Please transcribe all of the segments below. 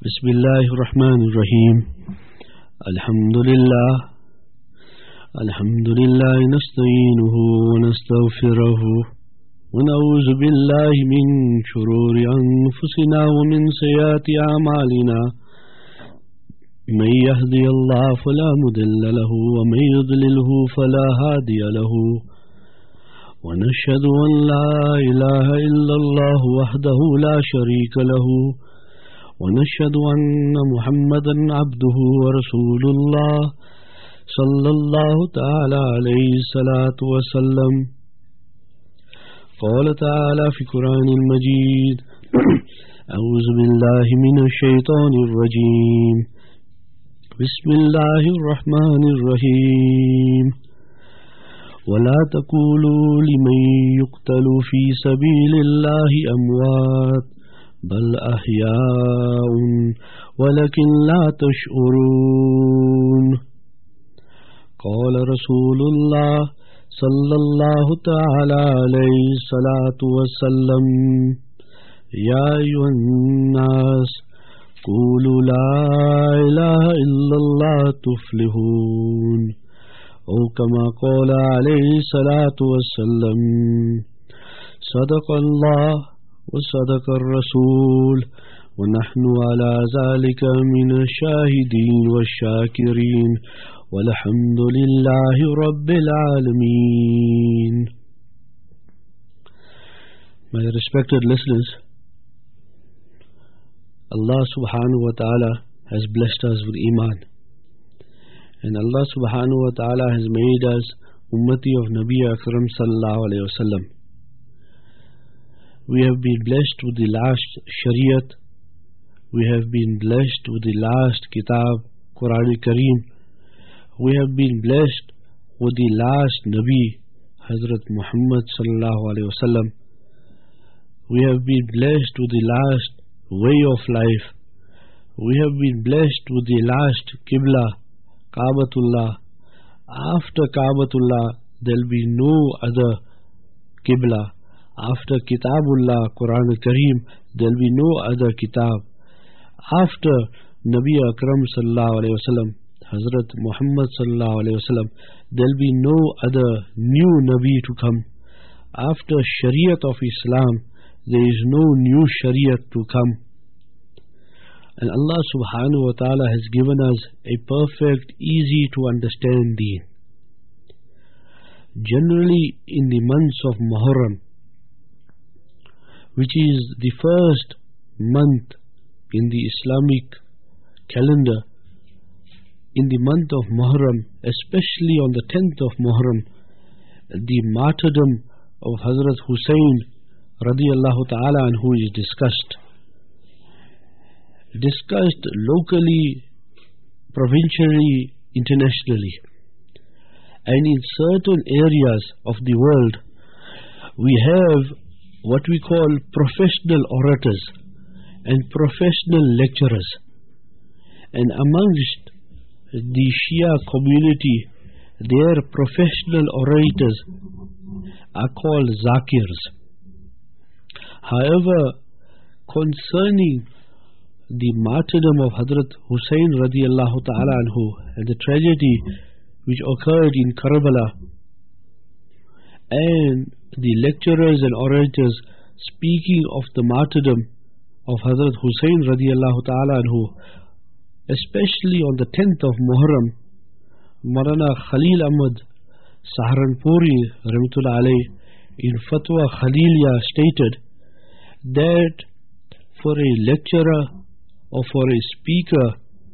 بسم الله الرحمن الرحيم الحمد لله نستعينه ونستغفره ونعوذ بالله من شرور أنفسنا ومن سيئات أعمالنا من يهدي الله فلا مضل له ومن يضلله فلا هادي له ونشهد أن لا إله إلا الله وحده لا شريك له ونشهد أن محمدا عبده ورسول الله صلى الله تعالى عليه الصلاة والسلام. قال تعالى في القرآن المجيد أعوذ بالله من الشيطان الرجيم بسم الله الرحمن الرحيم ولا تقولوا لمن يقتل في سبيل الله أموات بل أحياء ولكن لا تشعرون. قال رسول الله صلى الله تعالى عليه الصلاة والسلام يا أيها الناس قولوا لا إله إلا الله تفلحون أو كما قال عليه الصلاة والسلام. صدق الله وصدق الرسول ونحن على ذلك من الشاهدين والشاكرين والحمد لله رب العالمين. My respected listeners, Allah subhanahu wa ta'ala has blessed us with Iman, and Allah subhanahu wa ta'ala has made us ummati of Nabi Akram sallallahu alayhi wa sallam. We have been blessed with the last Shariat. We have been blessed with the last Kitab, Quran Kareem. We have been blessed with the last Nabi, Hazrat Muhammad sallallahu alaihi wasallam. We have been blessed with the last way of life. We have been blessed with the last Qibla, Kaabatullah. After Kaabatullah, there will be no other Qibla. After Kitabullah, Quran Kareem, there will be no other Kitab. After Nabi Akram sallallahu alayhi wasallam, Hazrat Muhammad sallallahu alayhi wasallam, there will be no other new Nabi to come. After Shariat of Islam, there is no new Shariat to come. And Allah subhanahu wa ta'ala has given us a perfect, easy to understand deen. Generally in the months of Muharram, which is the first month in the Islamic calendar, in the month of Muharram, especially on the 10th of Muharram, the martyrdom of Hazrat Hussain radiyallahu ta'ala anhu is discussed locally, provincially, internationally. And in certain areas of the world, we have what we call professional orators and professional lecturers. And amongst the Shia community, their professional orators are called Zakirs. However, concerning the martyrdom of Hazrat Hussain radiyallahu ta'ala anhu and the tragedy which occurred in Karbala, and the lecturers and orators speaking of the martyrdom of Hazrat Hussain radiyallahu ta'ala anhu, especially on the 10th of Muharram, Maulana Khalil Ahmad Saharanpuri rahmatullah alayh in Fatwa Khaliliya stated that for a lecturer or for a speaker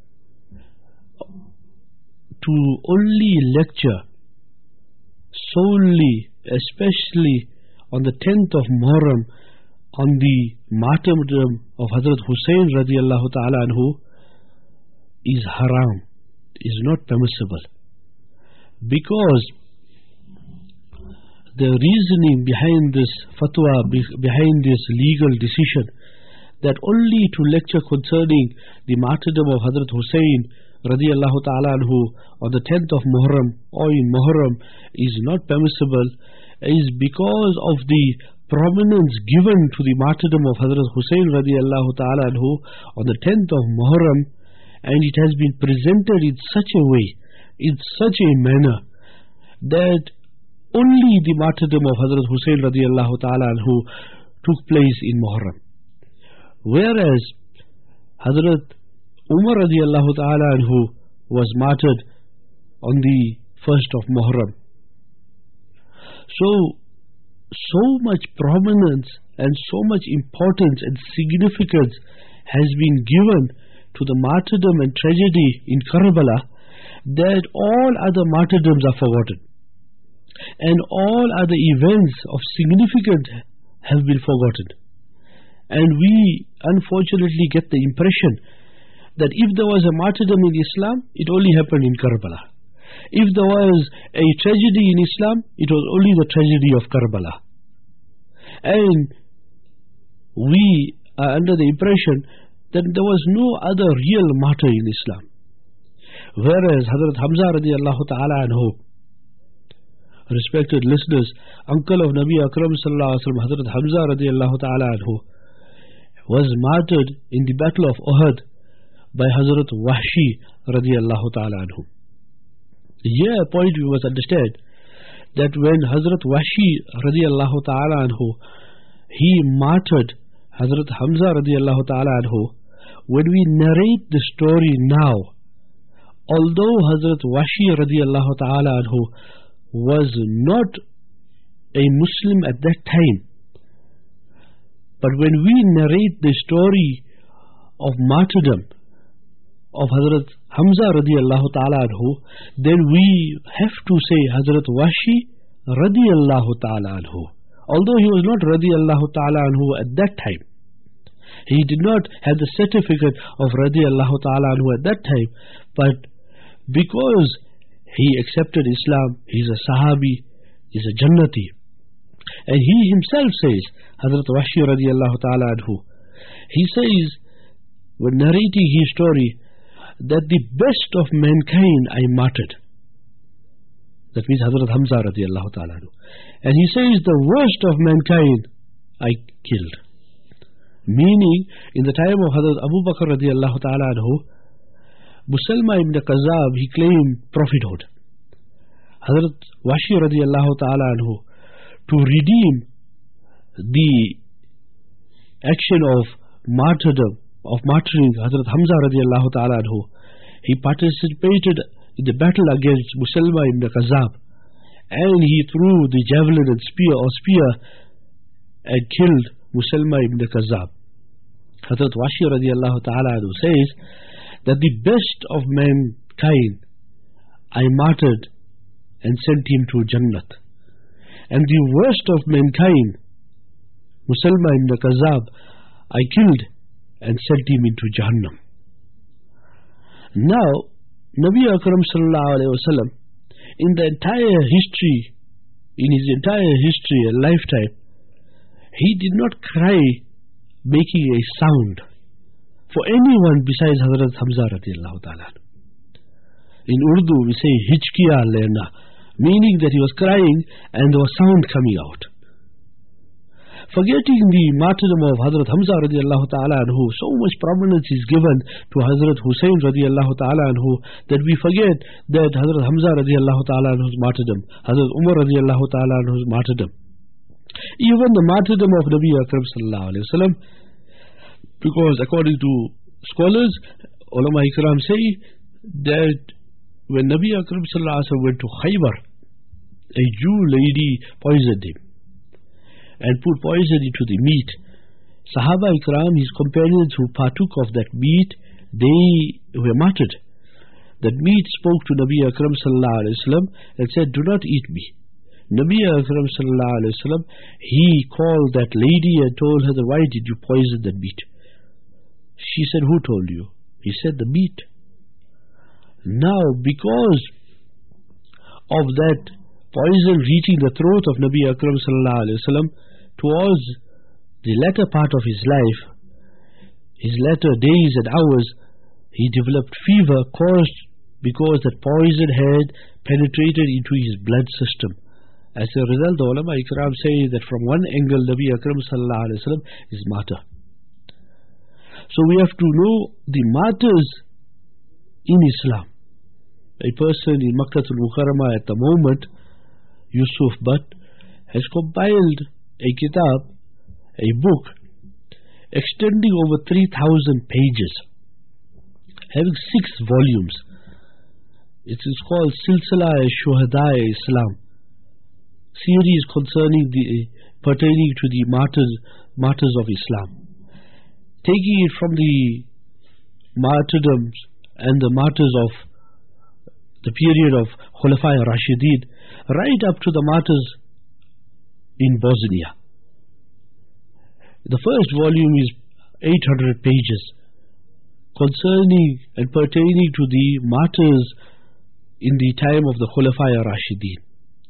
to only lecture solely, especially on the 10th of Muharram, on the martyrdom of Hazrat Hussain radiyallahu ta'ala anhu, is haram, is not permissible. Because the reasoning behind this fatwa, behind this legal decision, that only to lecture concerning the martyrdom of Hazrat Hussain radiyallahu ta'ala anhu on the 10th of Muharram or in Muharram is not permissible, is because of the prominence given to the martyrdom of Hazrat Hussain radiallahu ta'ala anhu on the 10th of Muharram, and it has been presented in such a way, in such a manner, that only the martyrdom of Hazrat Hussain radiallahu ta'ala anhu took place in Muharram. Whereas Hazrat Umar radiallahu ta'ala anhu was martyred on the 1st of Muharram. So much prominence and so much importance and significance has been given to the martyrdom and tragedy in Karbala that all other martyrdoms are forgotten, and all other events of significance have been forgotten. And we unfortunately get the impression that if there was a martyrdom in Islam, it only happened in Karbala. If there was a tragedy in Islam, it was only the tragedy of Karbala. And we are under the impression that there was no other real martyr in Islam. Whereas Hazrat Hamza radiallahu ta'ala anhu, respected listeners, uncle of Nabi Akram sallallahu alaihi wasallam, Hazrat Hamza radiallahu ta'ala anhu, was martyred in the battle of Uhud by Hazrat Wahshi radiallahu ta'ala anhu. Here a point we must understand, that when Hazrat Wahshi radiallahu ta'ala anhu, he martyred Hazrat Hamza radiallahu ta'ala anhu, when we narrate the story now, although Hazrat Wahshi radiallahu ta'ala anhu was not a Muslim at that time, but when we narrate the story of martyrdom of Hazrat Hamza radiallahu ta'ala anhu, then we have to say Hazrat Wahshi radiallahu ta'ala anhu. Although he was not radiallahu ta'ala anhu at that time, he did not have the certificate of radiallahu ta'ala anhu at that time, but because he accepted Islam, he is a Sahabi, he is a Jannati. And he himself says, Hazrat Wahshi radiallahu ta'ala anhu, he says, when narrating his story, that the best of mankind I martyred. That means Hazrat Hamza radiallahu ta'ala anhu. And he says, the worst of mankind I killed. Meaning, in the time of Hazrat Abu Bakr radiallahu ta'ala anhu, Musalma ibn Kazab, he claimed prophethood. Hazrat Wahshi radiallahu ta'ala anhu, to redeem the action of martyrdom, of martyring Hazrat Hamza radiallahu ta'ala anhu, he participated in the battle against Musalma ibn Kazab, and he threw the javelin and spear and killed Musalma ibn Kazab. Hazrat Wahshi radiallahu ta'ala anhu says that the best of mankind I martyred and sent him to Jannat, and the worst of mankind, Musalma ibn Kazab, I killed and sent him into Jahannam. Now, Nabi Akram sallallahu alayhi wa sallam, in the entire history, in his entire history and lifetime, he did not cry making a sound for anyone besides Hazrat Hamza radiallahu ta'ala. In Urdu we say Hijkiya lena, meaning that he was crying and there was sound coming out. Forgetting the martyrdom of Hazrat Hamza radiallahu ta'ala anhu, so much prominence is given to Hazrat Hussain radiallahu ta'ala anhu that we forget that Hazrat Hamza radiallahu ta'ala anhu's martyrdom, Hazrat Umar radiallahu ta'ala anhu's martyrdom, even the martyrdom of Nabi Akram sallallahu alayhi wa sallam, because according to scholars, ulama ikram say that when Nabi Akram sallallahu alayhi wa sallam went to Khaybar, a Jew lady poisoned him and put poison into the meat. Sahaba ikram, his companions who partook of that meat, they were martyred. That meat spoke to Nabi Akram sallallahu alayhi wa sallam and said, do not eat me. Nabi Akram sallallahu alayhi wa sallam, he called that lady and told her, why did you poison that meat? She said, who told you? He said, the meat. Now, because of that poison reaching the throat of Nabi Akram sallallahu alayhi wa sallam, towards the latter part of his life, his latter days and hours, he developed fever caused because that poison had penetrated into his blood system As a result, the ulama ikram say that from one angle, Nabi Akram sallallahu alayhi wa sallam is martyr. So we have to know the martyrs in Islam. A person in Makkah al-Mukarramah at the moment, Yusuf Butt, has compiled a kitab, a book, extending over 3,000 pages, having 6 volumes. It is called Silsila Shuhada Islam, series pertaining to the martyrs of Islam, taking it from the martyrdoms and the martyrs of the period of Khulafa Rashidin right up to the martyrs in Bosnia. The first volume is 800 pages concerning and pertaining to the martyrs in the time of the Khulafa Rashidin.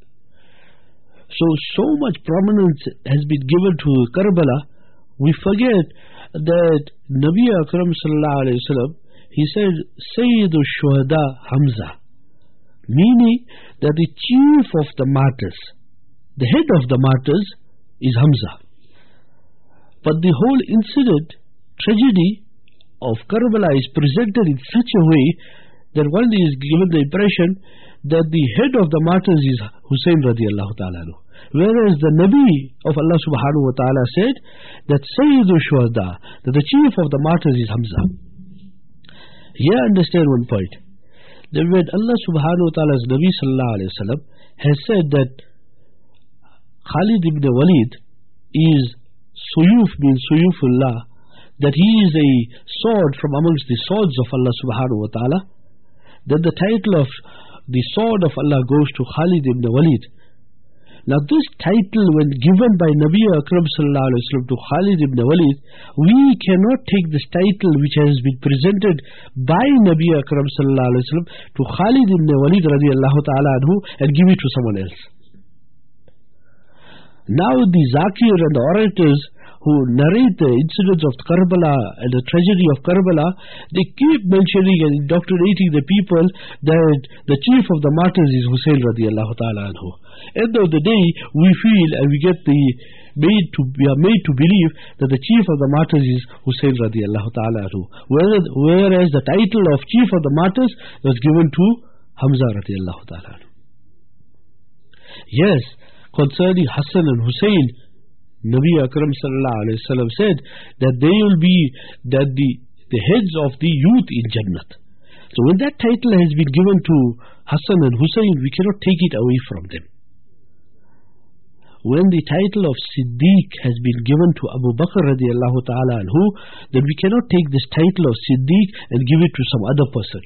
So much prominence has been given to Karbala, we forget that Nabi Akram sallallahu alayhi wa sallam, he said Sayyidul Shuhada Hamza, meaning that the chief of the martyrs, the head of the martyrs is Hamza. But the whole incident, tragedy of Karbala is presented in such a way that one is given the impression that the head of the martyrs is Hussein radiallahu ta'ala anhu. Whereas the Nabi of Allah subhanahu wa ta'ala said that Sayyidul Shuhada, that the chief of the martyrs is Hamza. Here understand one point, that when Allah subhanahu wa ta'ala's Nabi sallallahu alayhi wa sallam has said that Khalid ibn Walid is Suyuf bin Suyufullah, that he is a sword from amongst the swords of Allah subhanahu wa ta'ala, then the title of the sword of Allah goes to Khalid ibn Walid. Now this title, when given by Nabi Akram sallallahu alayhi wa sallam to Khalid ibn Walid, we cannot take this title which has been presented by Nabi Akram sallallahu alayhi wa sallam to Khalid ibn Walid radiallahu ta'ala anhu and give it to someone else. Now the Zakir and the orators who narrate the incidents of Karbala and the tragedy of Karbala, they keep mentioning and indoctrinating the people that the chief of the martyrs is Hussein radiallahu ta'ala anhu. End of the day, we feel and we are made to believe that the chief of the martyrs is Hussein radiallahu ta'ala anhu, whereas the title of chief of the martyrs was given to Hamza radiallahu ta'ala anhu. Yes, concerning Hassan and Hussein, Nabi Akram sallallahu alayhi wa sallam said that they will be the heads of the youth in Jannat. So when that title has been given to Hassan and Hussein, we cannot take it away from them. When the title of Siddiq has been given to Abu Bakr radiallahu ta'ala anhu, then we cannot take this title of Siddiq and give it to some other person.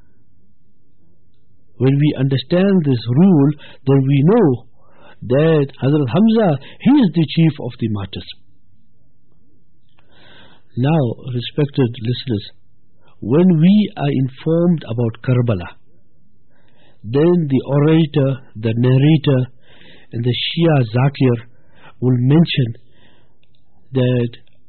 When we understand this rule, then we know that Hazrat Hamza, he is the chief of the martyrs. Now, respected listeners, when we are informed about Karbala, then the orator, the narrator, and the Shia Zakir will mention that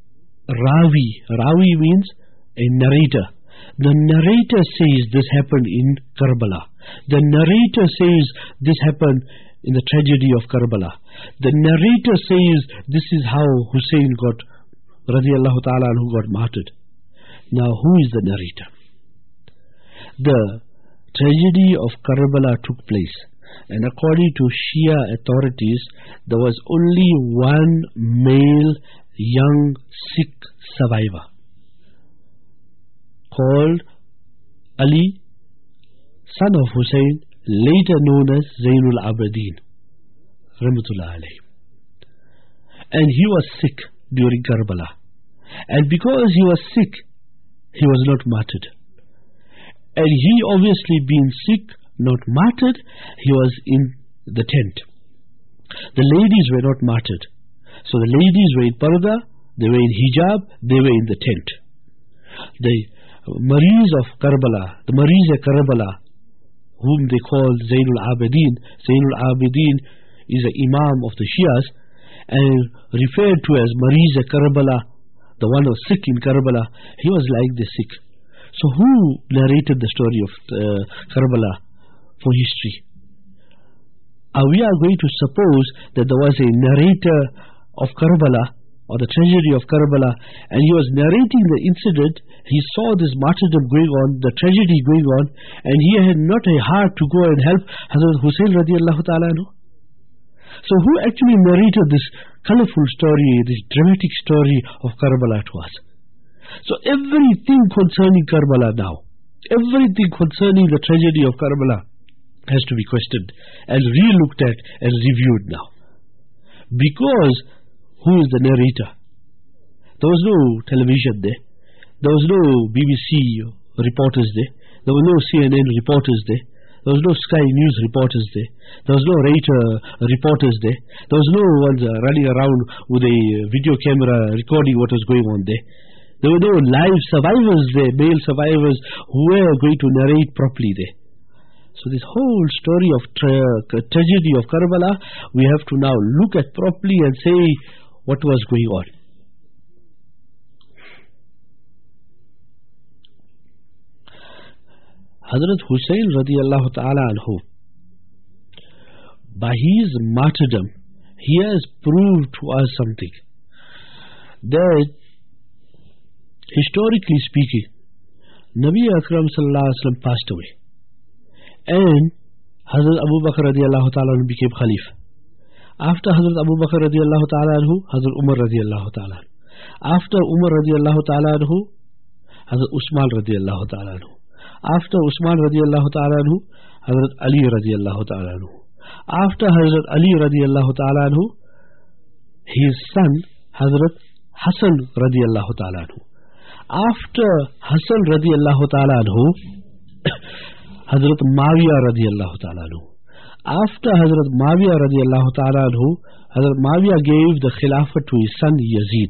Rawi means a narrator. The narrator says this happened in Karbala. The narrator says this happened in the tragedy of Karbala. The narrator says this is how Hussein got radiallahu ta'ala anhu got martyred. Now who is the narrator? The tragedy of Karbala took place, and according to Shia authorities, there was only one male young Sikh survivor called Ali, son of Hussein, later known as Zainul Abidin rahmatullah alayhi. And he was sick during Karbala, and because he was sick, he was not martyred. And he obviously being sick, not martyred, he was in the tent. The ladies were not martyred. So the ladies were in parda, they were in hijab, they were in the tent. The Mariz of Karbala, the Mariz of Karbala, whom they called Zainul Abidin. Zainul Abidin is an Imam of the Shias and referred to as Mariz of Karbala, the one who was sick in Karbala. He was like the sick. So who narrated the story of Karbala for history? we are going to suppose that there was a narrator of Karbala, or the tragedy of Karbala, and he was narrating the incident. He saw this martyrdom going on, the tragedy going on, and he had not a heart to go and help Hazrat Hussain radiallahu ta'ala anhu. So who actually narrated this colorful story, this dramatic story of Karbala to us? So everything concerning Karbala now, everything concerning the tragedy of Karbala has to be questioned and re-looked at and reviewed now. Because who is the narrator? There was no television there. There was no BBC reporters there. There were no CNN reporters there. There was no Sky News reporters there. There was no Reuters reporters there. There was no ones running around with a video camera recording what was going on there. There were no live survivors there, male survivors who were going to narrate properly there. So this whole story of tragedy of Karbala, we have to now look at properly and say what was going on. Hazrat Hussain radiallahu ta'ala anhu, by his martyrdom, he has proved to us something, that historically speaking, Nabi Akram sallallahu alaihi wasallam passed away, and Hazrat Abu Bakr radiallahu ta'ala anhu became Khalif. After Hazrat Abu Bakr radiallahu ta'ala anhu, Hazrat Umar radiallahu ta'ala anhu. After Umar radiallahu ta'ala anhu, Hazrat Usman radiallahu ta'ala anhu. After Usman radiallahu ta'ala anhu, Hazrat Ali radiallahu ta'ala anhu. After Hazrat Ali radiallahu ta'ala anhu, his son Hazrat Hassan radiallahu ta'ala anhu. After Hassan radiallahu ta'ala anhu, Hazrat Muawiyah radiallahu ta'ala anhu. After Hazrat Muawiyah radiallahu ta'ala anhu, Hazrat Muawiyah gave the Khilafah to his son Yazid.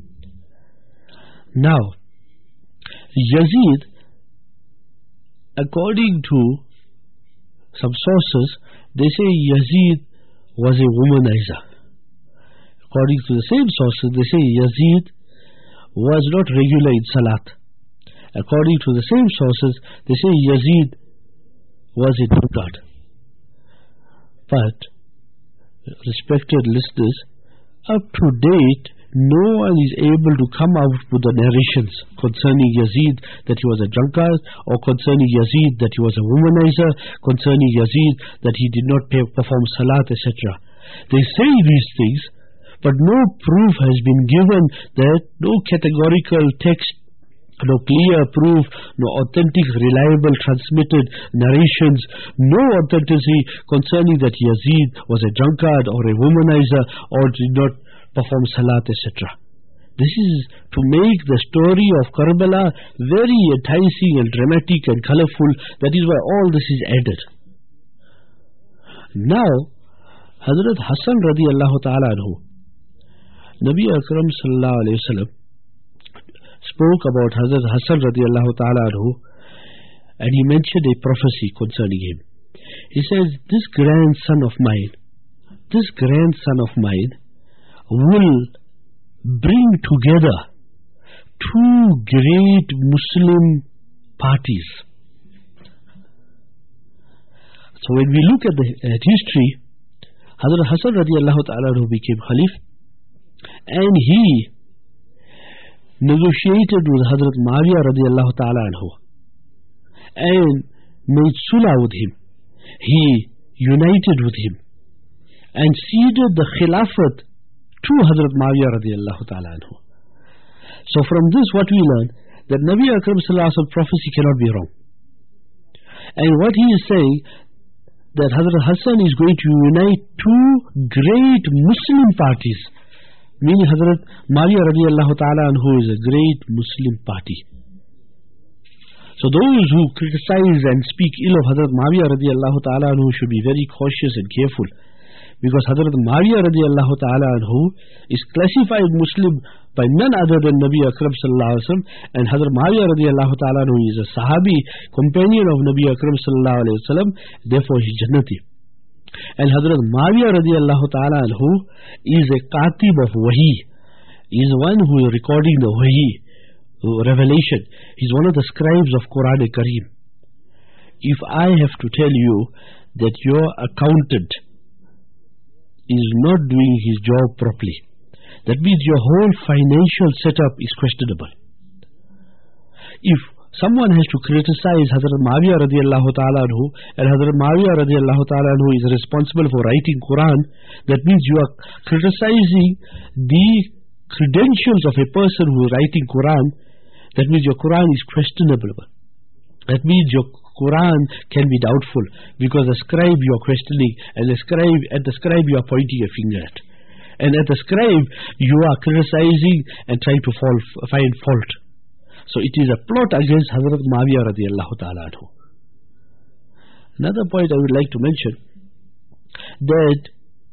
Now, Yazid, according to some sources, they say Yazid was a womanizer. According to the same sources, they say Yazid was not regular in Salat. According to the same sources, they say Yazid was a drunkard. But, respected listeners, up to date, no one is able to come out with the narrations concerning Yazid that he was a drunkard, or concerning Yazid that he was a womanizer, concerning Yazid that he did not perform Salat, etc. They say these things, but no proof has been given, that no categorical text, no clear proof, no authentic, reliable, transmitted narrations, no authenticity concerning that Yazid was a drunkard or a womanizer or did not perform Salat, etc. This is to make the story of Karbala very enticing and dramatic and colorful. That is why all this is added. Now, Hazrat Hassan radiallahu ta'ala anhu, Nabi Akram sallallahu alayhi wa sallam spoke about Hazrat Hassan radiallahu ta'ala anhu, and he mentioned a prophecy concerning him. He says, this grandson of mine will bring together two great Muslim parties. So when we look at history, Hazrat Hassan radiallahu ta'ala anhu became Khalif, and he negotiated with Hazrat Muawiyah radiallahu ta'ala anhu and made sulah with him. He united with him and ceded the Khilafat to Hazrat Muawiyah radiallahu ta'ala anhu. So from this what we learn, that Nabi Akram sallallahu alaihi wasallam prophecy cannot be wrong. And what he is saying, that Hazrat Hassan is going to unite two great Muslim parties, meaning Hazrat Muawiyah radiallahu ta'ala anhu is a great Muslim party. So those who criticize and speak ill of Hazrat Muawiyah radiallahu ta'ala anhu should be very cautious and careful, because Hazrat Muawiyah radiallahu ta'ala anhu is classified Muslim by none other than Nabi Akram sallallahu alaihi wasallam, and Hazrat Muawiyah radiallahu ta'ala anhu is a Sahabi, companion of Nabi Akram sallallahu alaihi wasallam, therefore he is Jannati. And Hazrat Muawiyah radiallahu ta'ala anhu is a Katib of Wahi. He is one who is recording the Wahi, revelation. He is one of the scribes of Quran Kareem. If I have to tell you that your accountant is not doing his job properly. That means your whole financial setup is questionable. If someone has to criticize Hazrat Muawiyah radiallahu ta'ala anhu, and Hazrat Muawiyah radiallahu ta'ala anhu is responsible for writing Quran, that means you are criticizing the credentials of a person who is writing Quran. That means your Quran is questionable. That means your Quran can be doubtful, because the scribe you are questioning, and the scribe you are pointing a finger at, and at the scribe you are criticizing and trying to find fault. So it is a plot against Hazrat Muawiyah radiallahu ta'ala anhu. Another point I would like to mention, that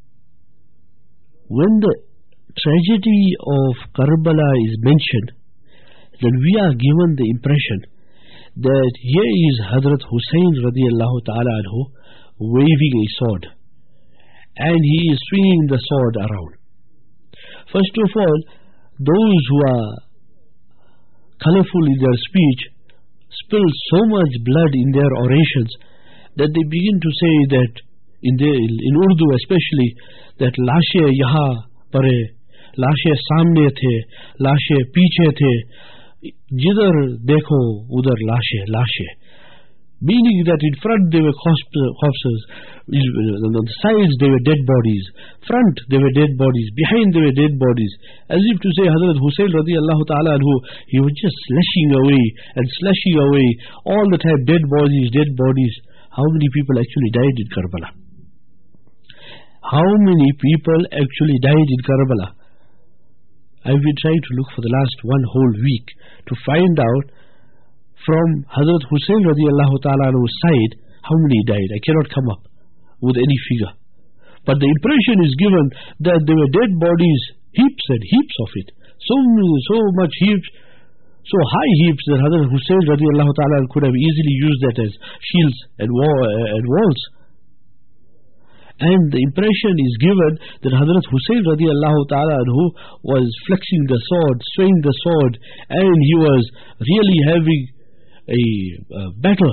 when the tragedy of Karbala is mentioned, then we are given the impression that here is Hazrat Hussain radiallahu ta'ala anhu waving a sword, and he is swinging the sword around. First of all, those who are colorful in their speech spill so much blood in their orations that they begin to say that in Urdu especially, that lashe yaha pare, lashe samne the, lashe piche the, jidhar dekho udhar lashe, meaning that in front they were corpses, on the sides they were dead bodies, front they were dead bodies, behind they were dead bodies, as if to say Hazrat Hussain radiallahu ta'ala anhu, he was just slashing away and slashing away all the time, dead bodies. How many people actually died in Karbala? How many people actually died in Karbala? I've been trying to look for the last one whole week to find out from Hazrat Hussain radiallahu ta'ala anhu's side how many died. I cannot come up with any figure. But the impression is given that there were dead bodies, heaps and heaps of it. So much heaps, so high heaps that Hazrat Hussain radiallahu ta'ala could have easily used that as shields and walls. And the impression is given that Hazrat Hussain radiallahu ta'ala anhu was flexing the sword, swaying the sword, and he was really having a battle.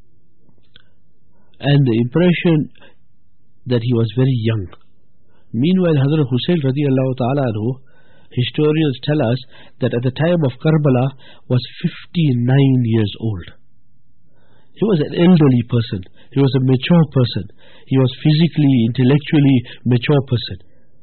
And the impression that he was very young. Meanwhile, Hazrat Hussain radiallahu ta'ala anhu, historians tell us that at the time of Karbala was 59 years old. He was an elderly person. He was a mature person. He was physically, intellectually mature person.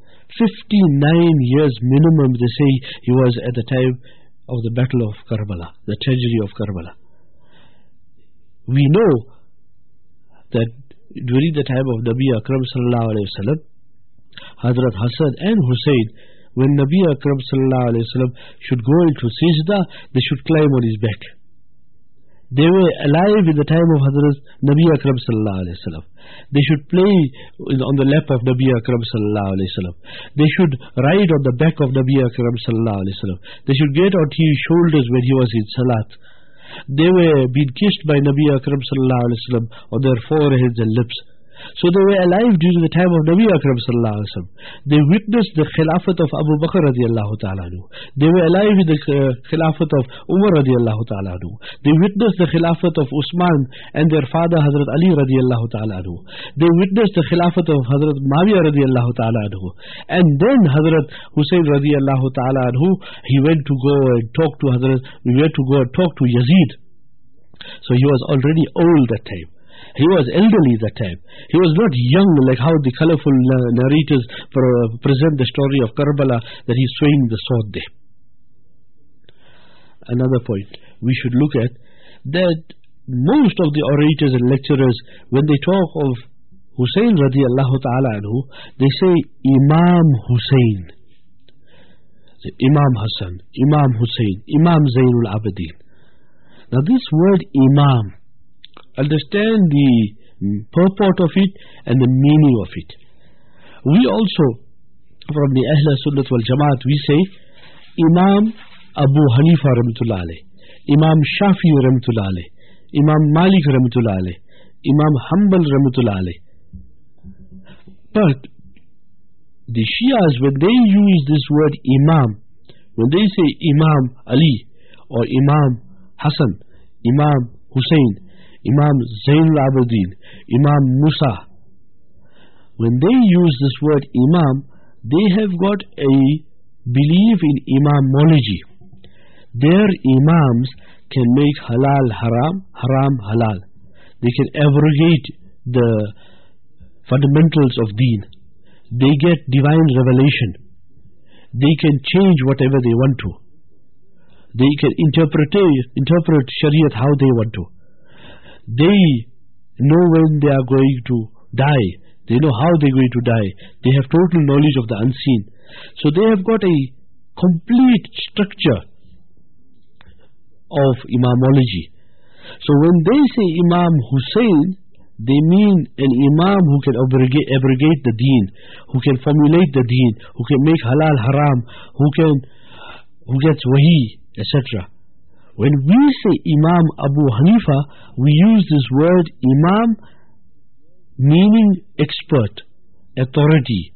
59 years minimum, they say, he was at the time of the battle of Karbala, the tragedy of Karbala. We know that during the time of Nabi Akram sallallahu alayhi wa sallam, Hazrat Hassan and Hussain, when Nabi Akram sallallahu alayhi wa sallam should go into Sajda, they should climb on his back. They were alive in the time of Hazrat Nabi Akram sallallahu alayhi wa sallam. They should play on the lap of Nabi Akram sallallahu alayhi wa sallam. They should ride on the back of Nabi Akram sallallahu alayhi wa sallam. They should get on his shoulders when he was in Salat. They were being kissed by Nabi Akram sallallahu alayhi wa sallam on their foreheads and lips. So they were alive during the time of Nabi Akram sallallahu alayhi wa sallam. They witnessed the Khilafat of Abu Bakr radiallahu ta'ala anhu. They were alive in the Khilafat of Umar radiallahu ta'ala anhu. They witnessed the Khilafat of Usman and their father Hazrat Ali radiallahu ta'ala anhu. They witnessed the Khilafat of Hazrat Muawiyah radiallahu ta'ala anhu. And then Hazrat Hussain radiallahu ta'ala anhu, he went to go and talk to Yazid. So he was already old that time. He was elderly that time. He was not young like how the colorful narrators present the story of Karbala, that he's swaying the sword there. Another point we should look at, that most of the orators and lecturers, when they talk of Hussain radiallahu ta'ala anhu, they say Imam Hussain, Imam Hassan, Imam Hussain, Imam Zainul Abidin. Now this word Imam, understand the purport of it and the meaning of it. We also, from the Ahl Sunnat wal Jamaat, we say Imam Abu Hanifa rahmatullah alayh, Imam Shafi rahmatullah alayh, Imam Malik rahmatullah alayh, Imam Hanbal rahmatullah alayh. But the Shias, when they use this word Imam, when they say Imam Ali or Imam Hassan, Imam Hussain, Imam Zainul Abidin, Imam Musa, when they use this word Imam, they have got a belief in imamology. Their Imams can make halal haram, haram halal. They can abrogate the fundamentals of deen. They get divine revelation. They can change whatever they want to. They can interpret Shariat how they want to. They know when they are going to die. They know how they are going to die. They have total knowledge of the unseen. So they have got a complete structure of imamology. So when they say Imam Hussein, they mean an Imam who can abrogate the deen, who can formulate the deen, who can make halal haram, who gets wahi, etc. When we say Imam Abu Hanifa, we use this word Imam meaning expert, authority,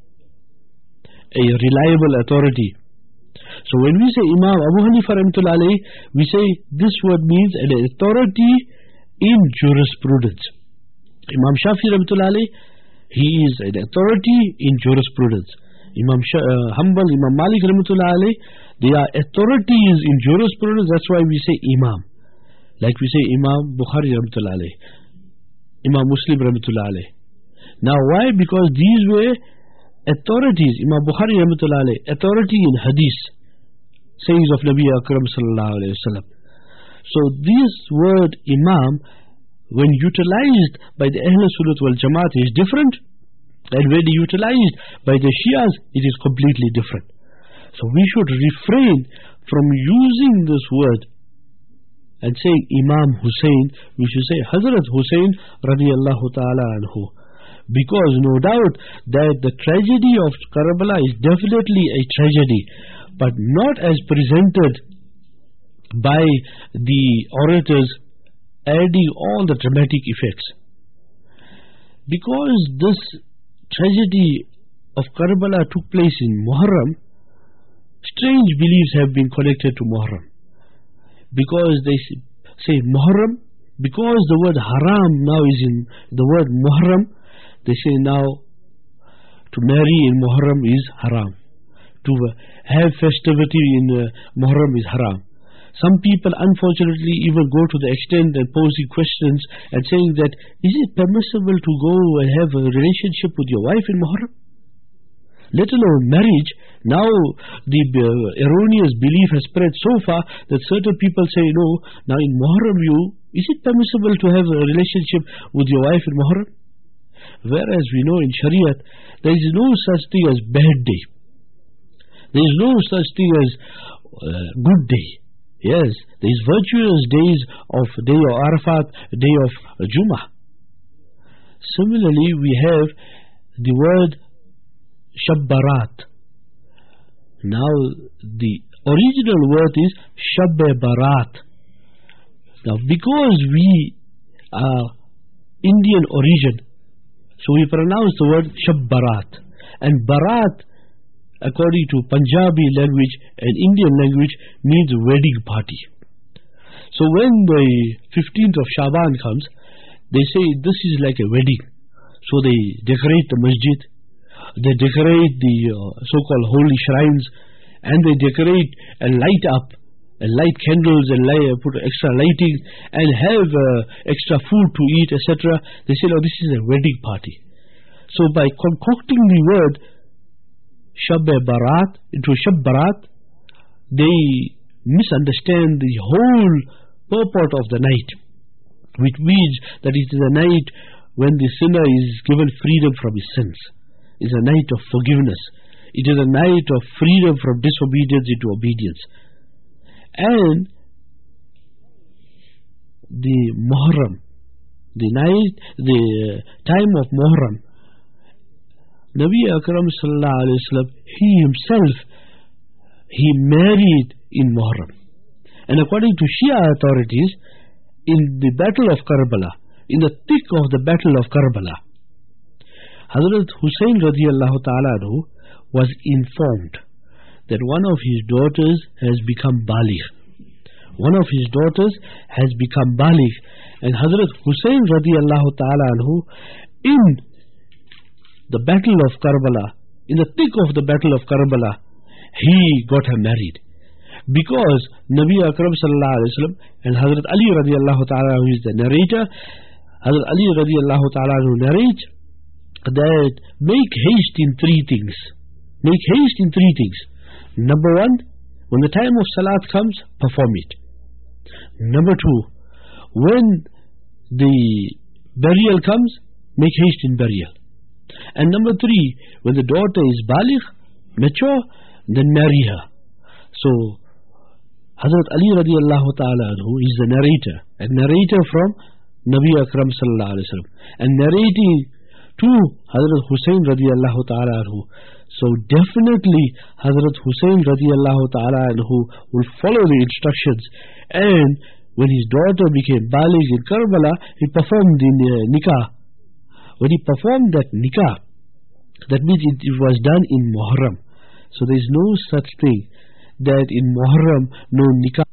a reliable authority. So when we say Imam Abu Hanifa rahmatullah alayhi, we say this word means an authority in jurisprudence. Imam Shafi rahmatullah alayhi, he is an authority in jurisprudence. Imam Hanbal, Imam Malik rahmatullah alayhi, they are authorities in jurisprudence. That's why we say Imam. Like we say Imam Bukhari rahmatullah alayhi, Imam Muslim rahmatullah alayhi. Now why? Because these were authorities. Imam Bukhari rahmatullah alayhi, authority in hadith, sayings of Nabi Akram sallallahu alayhi wasallam. So this word Imam, when utilized by the Ahl Sunnah wal Jamaat, is different, and when utilized by the Shias, it is completely different. So we should refrain from using this word and saying Imam Hussein. We should say Hazrat Hussein radiyallahu ta'ala anhu, because no doubt that the tragedy of Karbala is definitely a tragedy, but not as presented by the orators, adding all the dramatic effects. Because this tragedy of Karbala took place in Muharram, strange beliefs have been connected to Muharram. Because they say Muharram, because the word haram now is in the word Muharram, they say now to marry in Muharram is haram, to have festivity in Muharram is haram. Some people unfortunately even go to the extent and posing questions and saying that, is it permissible to go and have a relationship with your wife in Muharram? Let alone marriage. Now the erroneous belief has spread so far that certain people say, no, now in Muharram is it permissible to have a relationship with your wife in Muharram? Whereas we know in Shariat, there is no such thing as bad day. There is no such thing as good day. Yes, there is virtuous days of day of Arafat, day of Jummah. Similarly, we have the word Shab Barat. Now, the original word is Shab Barat. Now, because we are Indian origin, so we pronounce the word Shab Barat. And Barat, according to Punjabi language and Indian language, means wedding party. So when the 15th of Shaban comes, they say this is like a wedding. So they decorate the masjid, they decorate the so-called holy shrines, and they decorate and light up, and light candles and put extra lighting and have extra food to eat, etc. They say, oh, this is a wedding party. So by concocting the word Shab Barat into Shab Barat, they misunderstand the whole purport of the night, which means that it is a night when the sinner is given freedom from his sins. It is a night of forgiveness. It is a night of freedom from disobedience into obedience. And the Muharram, the time of Muharram, Nabi Akram sallallahu alayhi wa sallam, he himself, he married in Muharram. And according to Shia authorities, in the battle of Karbala, in the thick of the battle of Karbala, Hazrat Hussein radiyallahu ta'ala anhu was informed that one of his daughters has become baligh. One of his daughters has become baligh. And Hazrat Hussein radiyallahu ta'ala anhu, in the battle of Karbala, in the thick of the battle of Karbala, he got her married. Because Nabi Akram sallallahu alaihi wasallam and Hazrat Ali radiallahu ta'ala, who is the narrator, Hazrat Ali radiallahu ta'ala who narrates that make haste in three things. Make haste in three things. Number one, when the time of Salat comes, perform it. Number two, when the burial comes, make haste in burial. And number three, when the daughter is baligh, mature, then marry her. So, Hazrat Ali radiallahu ta'ala anhu is the narrator, a narrator from Nabi Akram sallallahu alaihi wasallam, and narrating to Hazrat Hussain radiallahu ta'ala anhu. So definitely Hazrat Hussain radiallahu ta'ala anhu will follow the instructions, and when his daughter became baligh in Karbala, he performed the nikah. When he performed that nikah, that means it was done in Muharram. So there is no such thing that in Muharram no nikah.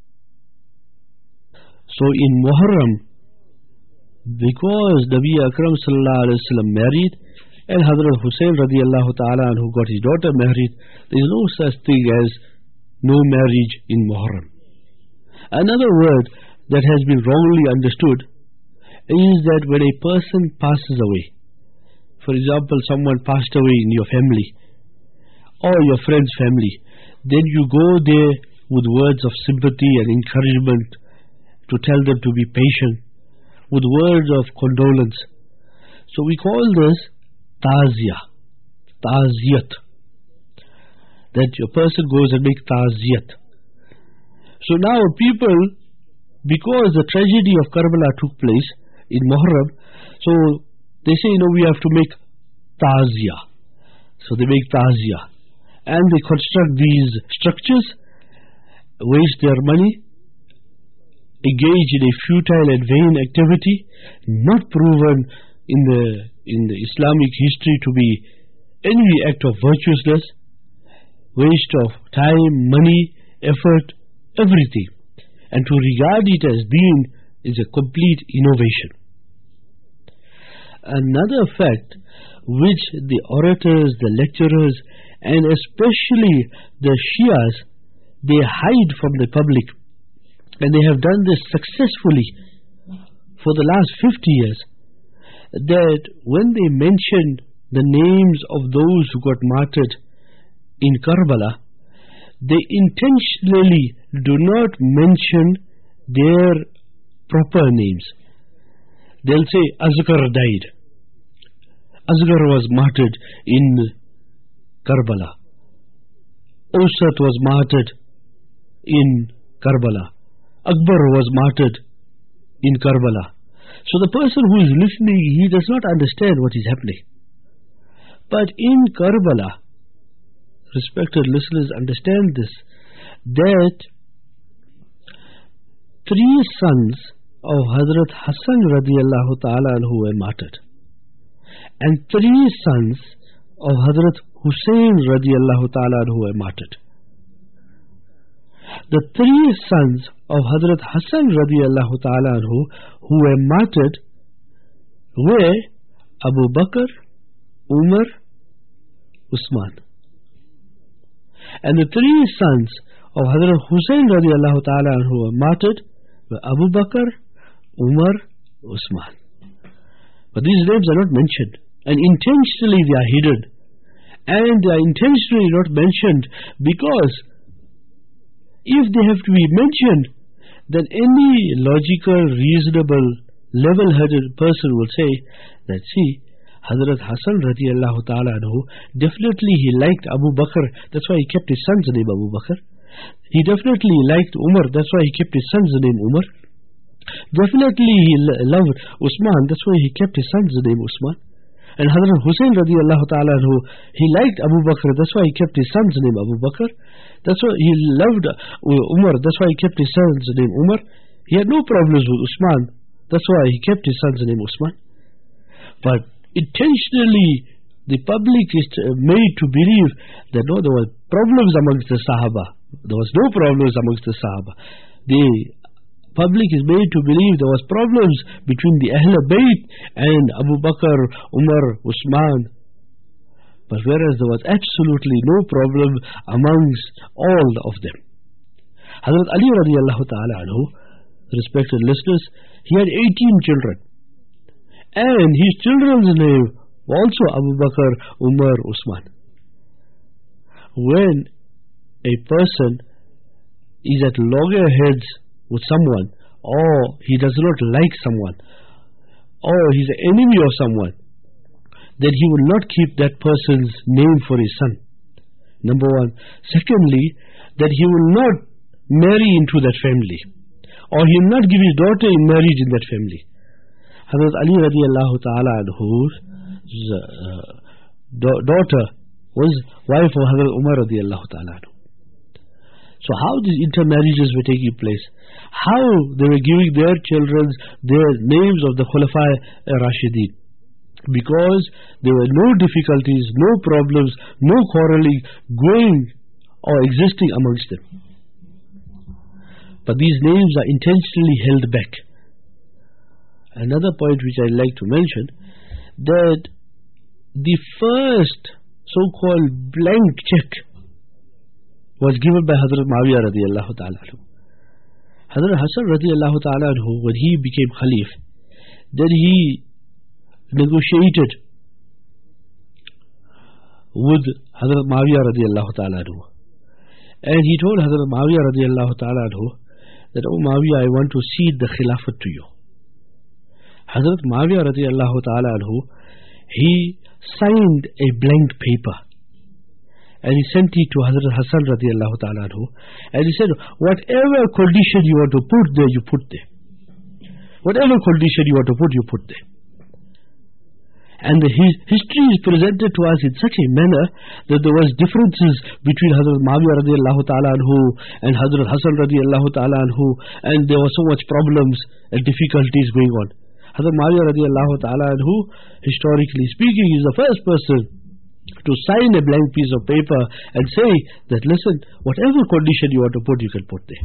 So in Muharram, because Nabi Akram sallallahu alaihi wasallam married and Hazrat Hussain radiallahu ta'ala anhu got his daughter married, there is no such thing as no marriage in Muharram. Another word that has been wrongly understood is that when a person passes away, for example, someone passed away in your family or your friend's family, then you go there with words of sympathy and encouragement to tell them to be patient, with words of condolence. So we call this ta'ziyah, ta'ziyat, that a person goes and makes ta'ziyat. So now people, because the tragedy of Karbala took place in Muharram, so they say, we have to make ta'ziyah. So they make ta'ziyah, and they construct these structures, waste their money, engage in a futile and vain activity, not proven in the Islamic history to be any act of virtuousness, waste of time, money, effort, everything, and to regard it as being is a complete innovation. Another fact which the orators, the lecturers, and especially the Shias, they hide from the public, and they have done this successfully for the last 50 years, that when they mention the names of those who got martyred in Karbala, they intentionally do not mention their proper names. They'll say Asghar died. Asghar was martyred in Karbala. Awsat was martyred in Karbala. Akbar was martyred in Karbala. So the person who is listening, he does not understand what is happening. But in Karbala, respected listeners, understand this, that 3 sons of Hazrat Hassan radiallahu ta'ala anhu were martyred, and 3 sons of Hazrat Hussain radiallahu ta'ala anhu were martyred. The 3 sons of Hazrat Hassan radiallahu ta'ala anhu who were martyred were Abu Bakr, Umar, Usman. And the 3 sons of Hazrat Hussain radiallahu ta'ala anhu were martyred were Abu Bakr, Umar, Usman. But these names are not mentioned, and intentionally they are hidden, and they are intentionally not mentioned, because if they have to be mentioned, then any logical, reasonable, level-headed person will say that, see, Hazrat Hassan radiallahu ta'ala anhu, definitely he liked Abu Bakr, that's why he kept his son's name Abu Bakr. He definitely liked Umar, that's why he kept his son's name Umar. Definitely he loved Usman, that's why he kept his son's name Usman. And Hazrat Hussain radiallahu ta'ala anhu, he liked Abu Bakr, that's why he kept his son's name Abu Bakr. That's why he loved Umar, that's why he kept his son's name Umar. He had no problems with Usman, that's why he kept his son's name Usman. But intentionally the public is made to believe that no, there were problems amongst the Sahaba. There was no problems amongst the Sahaba. The public is made to believe there was problems between the Ahl Bayt and Abu Bakr, Umar, Usman. But whereas there was absolutely no problem amongst all of them. Hazrat Ali radiallahu ta'ala anhu, respected listeners, he had 18 children. And his children's name also Abu Bakr, Umar, Usman. When a person is at loggerheads with someone, or he does not like someone, or he's an enemy of someone, then he will not keep that person's name for his son. Number one. Secondly, that he will not marry into that family, or he will not give his daughter in marriage in that family. Hazrat Ali radiallahu ta'ala anhu's daughter was wife of Hazrat Umar radiallahu ta'ala anhu. So how these intermarriages were taking place, how they were giving their children their names of the Khulafa Rashidin, because there were no difficulties, no problems, no quarreling going or existing amongst them. But these names are intentionally held back. Another point which I'd like to mention, that the first so-called blank check was given by Hazrat Muawiyah radiallahu ta'ala anhu. Hazrat Hassan radiallahu ta'ala anhu, when he became Khalif, then he negotiated with Hazrat Muawiyah radiallahu ta'ala anhu. And he told Hazrat Muawiyah radiallahu ta'ala anhu that, "Oh Muawiyah, I want to cede the Khilafat to you." Hazrat Muawiyah radiallahu ta'ala anhu, he signed a blank paper and he sent it to Hazrat Hassan radiallahu ta'ala anhu, and he said, whatever condition you want to put there, you put there. Whatever condition you want to put, you put there. And his history is presented to us in such a manner that there was differences between Hazrat Muawiyah radiallahu ta'ala anhu and Hazrat Hassan radiallahu ta'ala anhu, and there were so much problems and difficulties going on. Hazrat Muawiyah radiallahu ta'ala anhu, historically speaking, is the first person to sign a blank piece of paper and say that, listen, whatever condition you want to put, you can put there.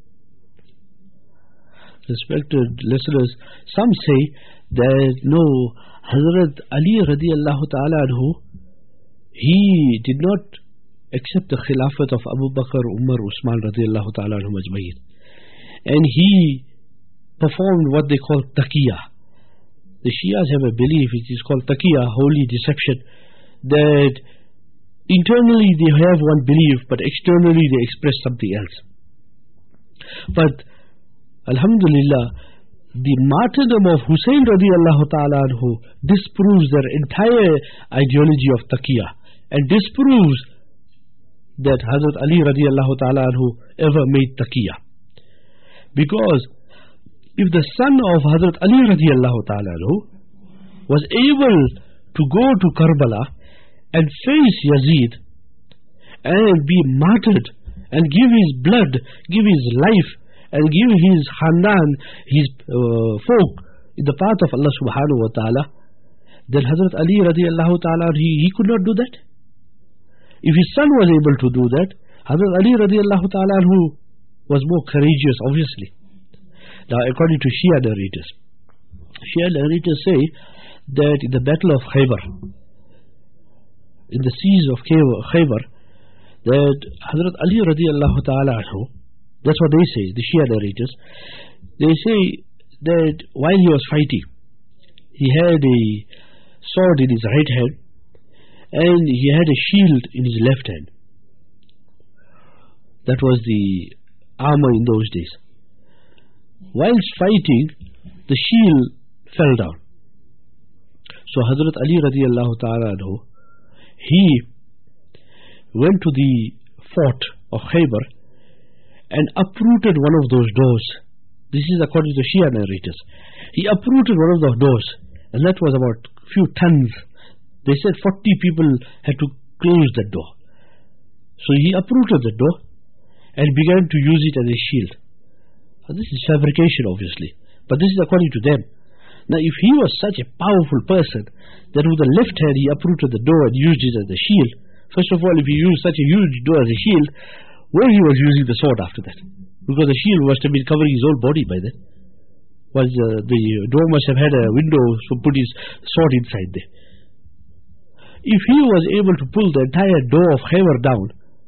Respected listeners, some say that no, Hazrat Ali radiallahu ta'ala anhu, he did not accept the Khilafat of Abu Bakr, Umar, Usman radiallahu ta'ala anhu ajmain. And he performed what they call taqiyya. The Shias have a belief which is called taqiyya, holy deception, that internally they have one belief, but externally they express something else. But alhamdulillah, the martyrdom of Hussein radiallahu ta'ala anhu disproves their entire ideology of taqiyya, and disproves that Hazrat Ali radiallahu ta'ala anhu ever made taqiyya. Because if the son of Hazrat Ali radiallahu ta'ala anhu was able to go to Karbala and face Yazid and be martyred and give his blood, give his life, and give his khandan, his folk in the path of Allah subhanahu wa ta'ala, then Hazrat Ali radiallahu ta'ala, he could not do that. If his son was able to do that, Hazrat Ali radiallahu ta'ala was more courageous, obviously. Now, according to Shia narrators say that in the battle of Khaybar, in the siege of Khaybar, that Hazrat Ali radiallahu ta'ala anhu, that's what they say, the Shia narrators, they say that while he was fighting, he had a sword in his right hand and he had a shield in his left hand. That was the armor in those days. Whilst fighting, the shield fell down. So Hazrat Ali radiallahu ta'ala anhu, he went to the fort of Khaybar and uprooted one of those doors. This is according to Shia narrators. He uprooted one of those doors, and that was about few tons. They said 40 people had to close that door. So he uprooted the door and began to use it as a shield. Now, this is fabrication, obviously, but this is according to them. Now, if he was such a powerful person that with the left hand he uprooted the door and used it as a shield, first of all, if he used such a huge door as a shield, where he was using the sword after that? Because the shield must have been covering his whole body by then. Was the door must have had a window, so put his sword inside there. if he was able to pull the entire door of Khaybar down,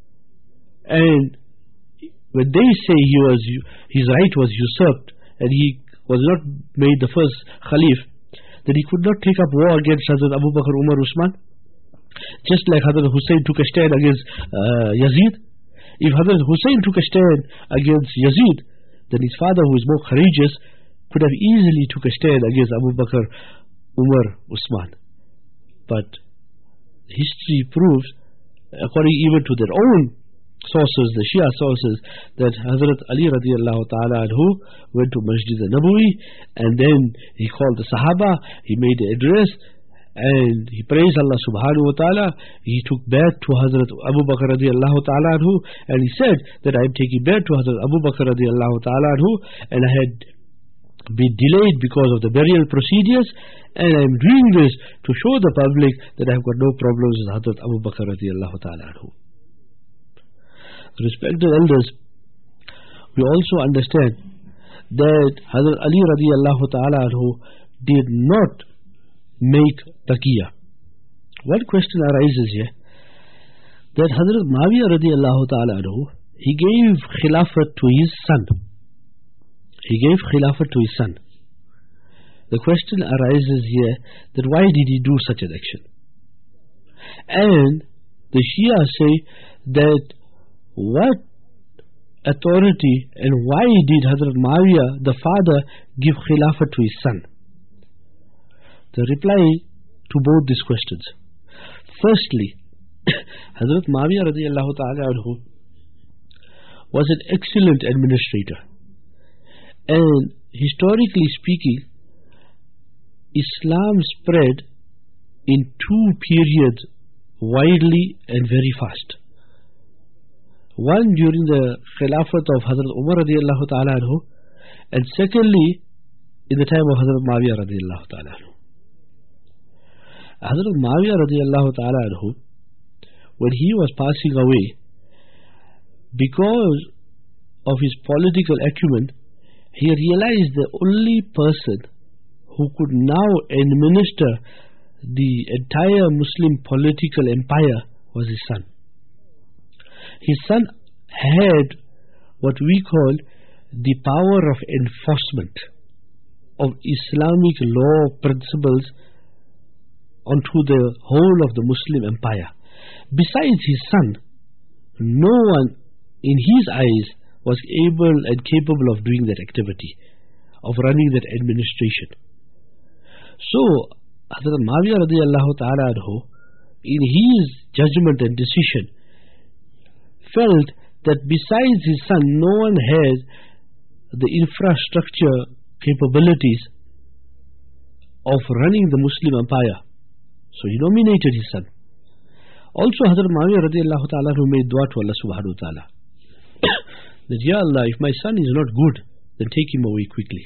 and when they say his right was usurped and he was not made the first Khalif, then he could not take up war against Hazrat Abu Bakr, Umar, Usman, just like Hazrat Hussein took a stand against Yazid. If Hazrat Hussein took a stand against Yazid, then his father, who is more courageous, could have easily took a stand against Abu Bakr, Umar, Usman. But history proves, according even to their own sources, the Shia sources, that Hazrat Ali radiallahu ta'ala anhu went to Masjid al-Nabawi, and then he called the Sahaba, he made an address, and he praised Allah subhanahu wa ta'ala. He took back to Hazrat Abu Bakr radiallahu ta'ala anhu, and he said that I am taking back to Hazrat Abu Bakr radiallahu ta'ala anhu, and I had been delayed because of the burial procedures, and I am doing this to show the public that I have got no problems with Hazrat Abu Bakr radiallahu ta'ala anhu. Respected elders, we also understand that Hazrat Ali radiallahu ta'ala anhu did not make taqiyya. One question arises here, that Hazrat Muawiyah radiallahu ta'ala anhu, he gave khilafat to his son. He gave khilafat to his son. The question arises here, that why did he do such an action? And the Shia say that what authority and why did Hazrat Muawiyah, the father, give khilafat to his son? The reply to both these questions. Firstly, Hazrat Muawiyah radiallahu ta'ala anhu was an excellent administrator, and historically speaking, Islam spread in two periods widely and very fast. One during the Khilafat of Hazrat Umar radiallahu ta'ala anhu, and secondly in the time of Hazrat Muawiyah radiallahu ta'ala anhu. Hazrat Muawiyah radiallahu ta'ala anhu, when he was passing away, because of his political acumen, he realized the only person who could now administer the entire Muslim political empire was his son. His son had what we call the power of enforcement of Islamic law principles onto the whole of the Muslim empire. Besides his son, no one in his eyes was able and capable of doing that activity, of running that administration. So Hazrat Muawiyah radiallahu ta'ala anhu, in his judgment and decision, felt that besides his son, no one had the infrastructure capabilities of running the Muslim empire. So he nominated his son. Also Hazrat Muawiyah radiallahu ta'ala anhu made dua to Allah subhanahu wa ta'ala that, Ya Allah, if my son is not good, then take him away quickly.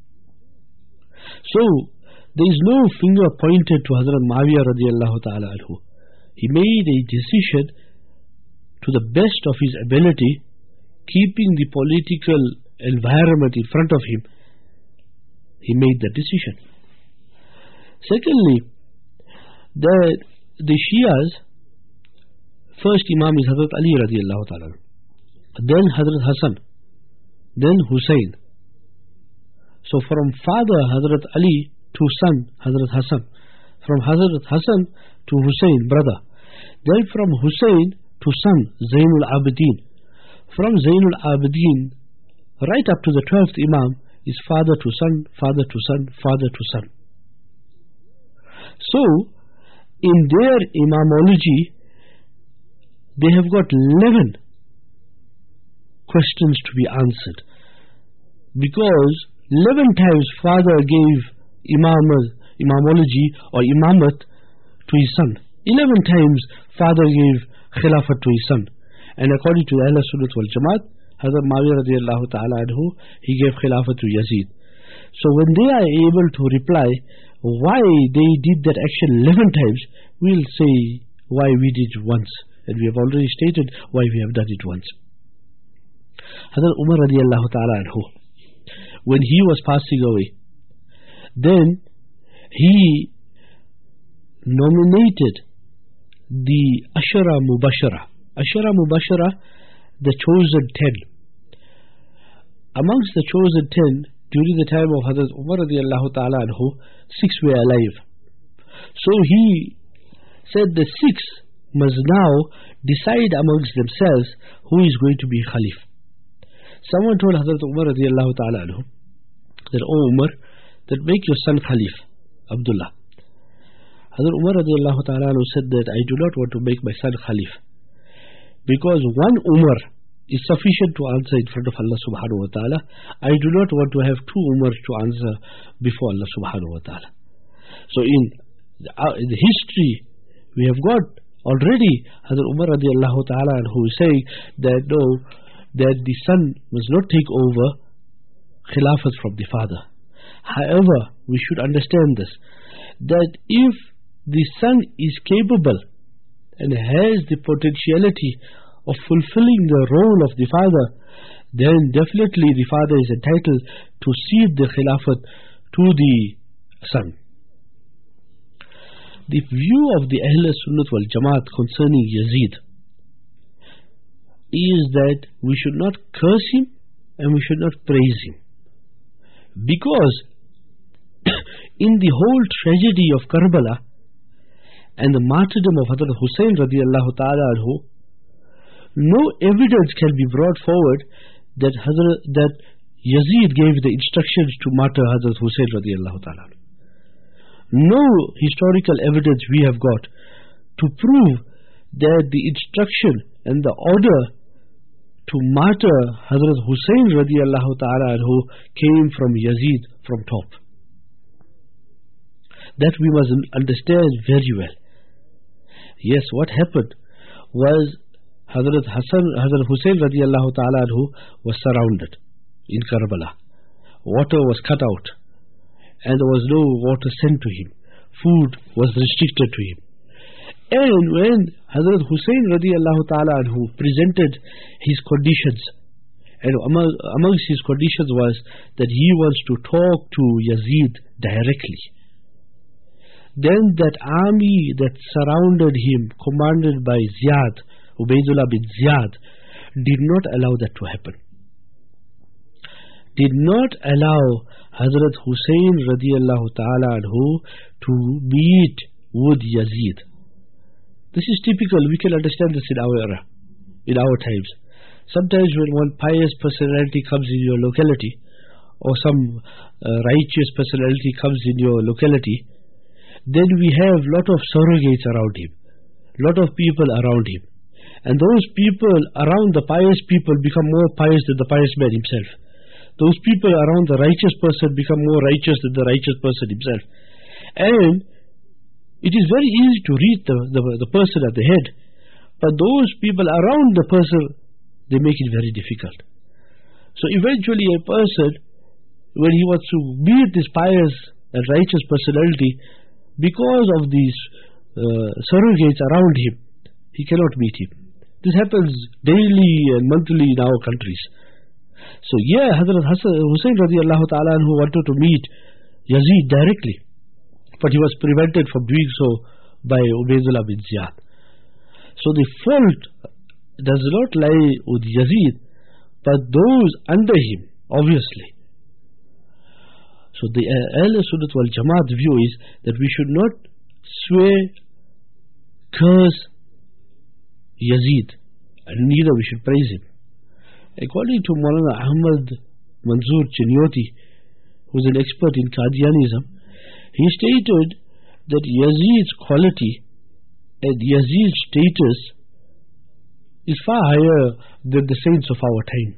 So there is no finger pointed to Hazrat Muawiyah radiallahu ta'ala anhu. He made a decision to the best of his ability, keeping the political environment in front of him. He made that decision. Secondly, that the Shias, first Imam is Hazrat Ali radiallahu ta'ala, then Hazrat Hassan, then Hussein. So from father Hazrat Ali to son Hazrat Hassan, from Hazrat Hassan to Hussein, brother, then from Hussein to son Zainul Abidin, from Zainul Abidin right up to the 12th Imam is father to son, father to son, father to son. So in their imamology, they have got 11 questions to be answered, because 11 times father gave imamology or imamat to his son. 11 times father gave khilafat to his son. And according to the Ahl Sunnat wal Jamaat, Hazrat Muawiyah radiallahu ta'ala anhu, he gave khilafat to Yazid. So when they are able to reply why they did that action 11 times, we'll say why we did it once. And we have already stated why we have done it once. Hazrat Umar radiallahu ta'ala anhu, when he was passing away, then he nominated the Ashara Mubashara. Ashara Mubashara, the chosen 10. Amongst the chosen 10, during the time of Hazrat Umar radiallahu ta'ala anhu, 6 were alive. So he said the 6 must now decide amongst themselves who is going to be Khalif. Someone told Hazrat Umar radiallahu ta'ala anhu that, "Oh Umar, that make your son Khalif, Abdullah." Hazrat Umar radiallahu ta'ala anhu said that, "I do not want to make my son Khalif, because one Umar is sufficient to answer in front of Allah subhanahu wa ta'ala. I do not want to have 2 Umar to answer before Allah subhanahu wa ta'ala." So in the history we have got already Hazrat Umar radiallahu ta'ala anhu is saying that no, that the son must not take over Khilafat from the father. However, we should understand this, that if the son is capable and has the potentiality of fulfilling the role of the father, then definitely the father is entitled to cede the Khilafat to the son. The view of the Ahl Sunnat wal Jamaat concerning Yazid is that we should not curse him and we should not praise him, because in the whole tragedy of Karbala and the martyrdom of Hazrat Hussain radiallahu ta'ala anhu, no evidence can be brought forward that Yazid gave the instructions to martyr Hazrat Hussain radiallahu ta'ala anhu. No historical evidence we have got to prove that the instruction and the order to martyr Hazrat Hussain radiallahu ta'ala anhu came from Yazid from top. That we must understand very well. Yes, what happened was Hazrat Hussain radiallahu ta'ala anhu was surrounded in Karbala. Water was cut out and there was no water sent to him. Food was restricted to him. And when Hazrat Hussain radiallahu ta'ala anhu presented his conditions, and amongst his conditions was that he wants to talk to Yazid directly, then that army that surrounded him, commanded by Ziyad, Ubaidullah bin Ziyad, did not allow that to happen. Did not allow Hazrat Hussain radiallahu ta'ala anhu to meet with Yazid. This is typical. We can understand this in our era, in our times. Sometimes when one pious personality comes in your locality, or some righteous personality comes in your locality, then we have lot of surrogates around him, lot of people around him, and those people around the pious people become more pious than the pious man himself. Those people around the righteous person become more righteous than the righteous person himself. And it is very easy to reach the person at the head, but those people around the person, they make it very difficult. So eventually a person, when he wants to meet this pious and righteous personality, because of these surrogates around him, he cannot meet him. This happens daily and monthly in our countries. So yeah, Hazrat Hussain radiallahu ta'ala anhu wanted to meet Yazid directly, but he was prevented from doing so by Ubaidullah bin Ziyad. So the fault does not lie with Yazid, but those under him, obviously. So the Ahl Sunnat wal Jamaat view is that we should not swear, curse Yazid, and neither we should praise him. According to Maulana Ahmad Manzoor Chinyoti, who is an expert in Qadianism, he stated that Yazid's quality and Yazid's status is far higher than the saints of our time.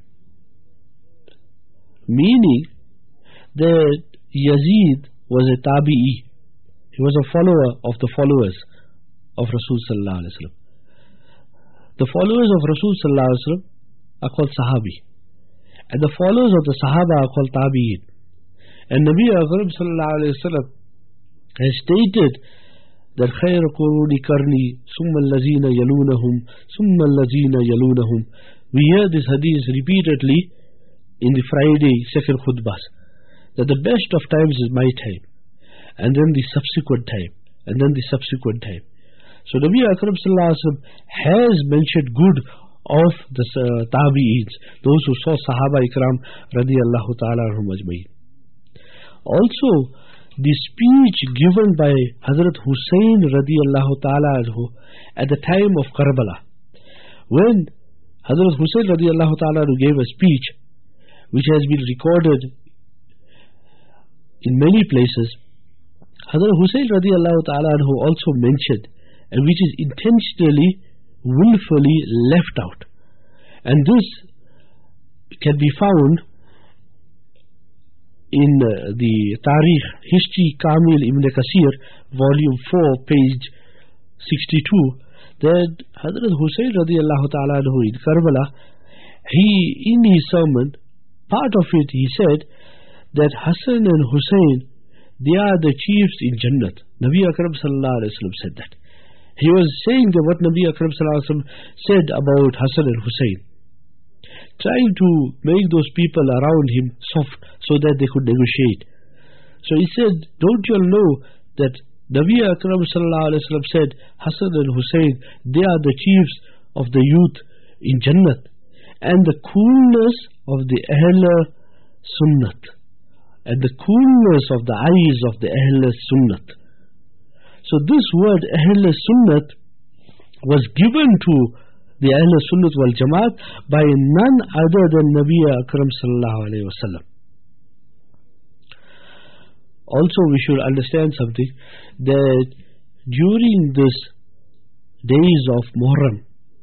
Meaning that Yazid was a tabi'i. He was a follower of the followers of Rasul sallallahu alaihi wasallam. The followers of Rasul sallallahu alaihi wasallam are called Sahabi, and the followers of the Sahaba are called Tabi'in. And Nabi Akram sallallahu alaihi wasallam has stated that خير قرون قرني ثم الذين يلونهم ثم الذين يلونهم. We hear this hadith repeatedly in the Friday second khutbahs, that the best of times is my time, and then the subsequent time, and then the subsequent time. So Nabi Akram sallallahu alaihi wasallam has mentioned good of the tabi'eens, those who saw Sahaba Ikram radiyallahu ta'ala anhum ajma'in. Also, the speech given by Hazrat Hussein radiyallahu ta'ala anhu at the time of Karbala, when Hazrat Hussein radiyallahu ta'ala anhu gave a speech which has been recorded in many places, Hazrat Hussein radiyallahu ta'ala anhu also mentioned, and which is intentionally, willfully left out. And this can be found in the Tarikh History Kamil Ibn Kasir, volume 4, page 62, that Hazrat Hussein radiyallahu ta'ala anhu in Karbala, in his sermon, part of it he said that Hassan and Hussein, they are the chiefs in Jannat. Nabi Akram sallallahu alaihi wasallam said that. He was saying that what Nabi Akram sallallahu alaihi wasallam said about Hassan and Hussein, trying to make those people around him soft so that they could negotiate. So he said, don't you all know that Nabi Akram sallallahu alaihi wasallam said Hassan and Hussein, they are the chiefs of the youth in Jannat, and the coolness of the Ahl Sunnat, and the coolness of the eyes of the Ahl Sunnat. So this word Ahl Sunnat was given to the Ahl Sunnat wal Jamaat by none other than Nabi Akram sallallahu alayhi wa sallam. Also we should understand something, that during this days of Muharram,